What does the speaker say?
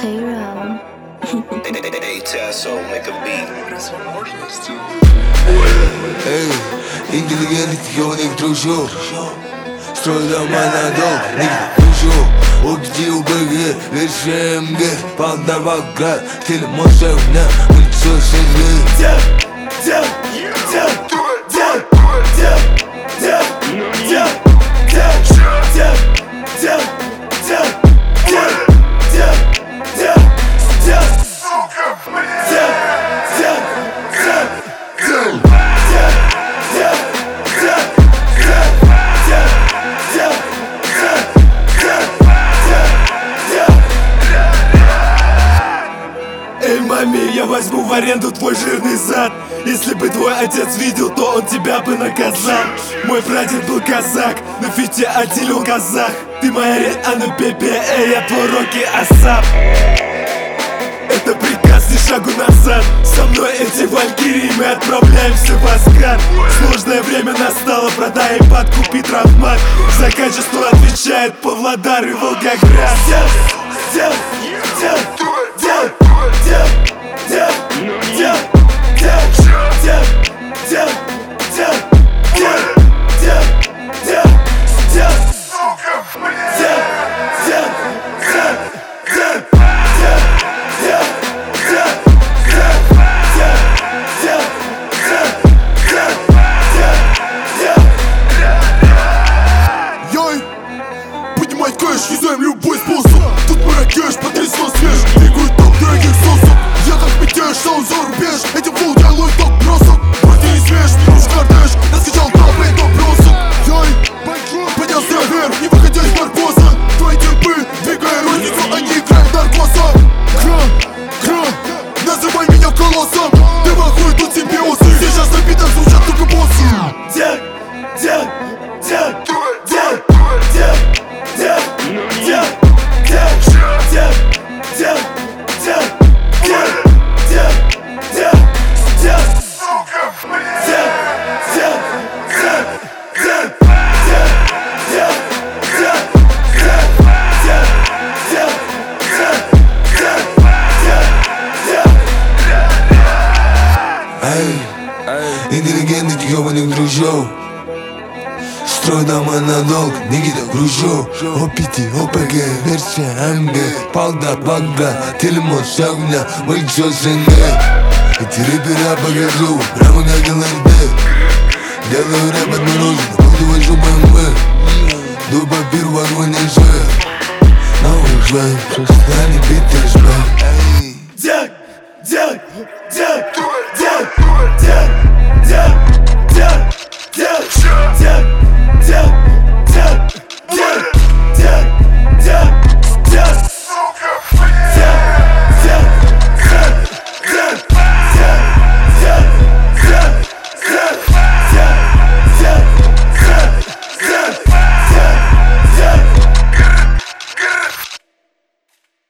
K-Row. Эй, интеллигентных ёбаных дружок, строй дома на долг, нигде дружок. Угди УБГ, верши МГ, Палдавага, телемошевня, улицо СНГ. Эй, маме, я возьму в аренду твой жирный зад. Если бы твой отец видел, то он тебя бы наказал. Мой прадед был казак, на фите отделил казах. Ты моя Рианна Пепе, эй, я твой Рокки Асап. Это приказ, ни шагу назад. Со мной эти валькирии, мы отправляемся в Асгард. Сложное время настало, продай iPad, купи травмат. За качество отвечает Павлодар и Волгоград. Поднимать кэш, юзаем любой способ. Тут Маракеш, потрясно свеж, двигают топ дорогих сосов. Я как мятеж, шоу за рубеж, этим фул делаю ток бросок. Вроде не свеж, минус кортеж, наскачал толпы допросов. Йой, поднялся вверх, не выходя из наркоза. Твои типы, двигая розницу, они играют наркоза. Кран, называй меня колоссом. Ты махуй, тут симбиозы. Сейчас на битах звучат только боссы. Интеллигентных ёбаных дружок, строй дома на долг, Никита Гружок. ОПТ, ОПГ, версия МГ, Палдавага, телемошевня, улицо СНГ. Эти рэпера покажу, прямо как ЛРД. Делаю рэп отморожен, буду вожу БМВ. До папир в огонь же. На уже, что стали битер жмет.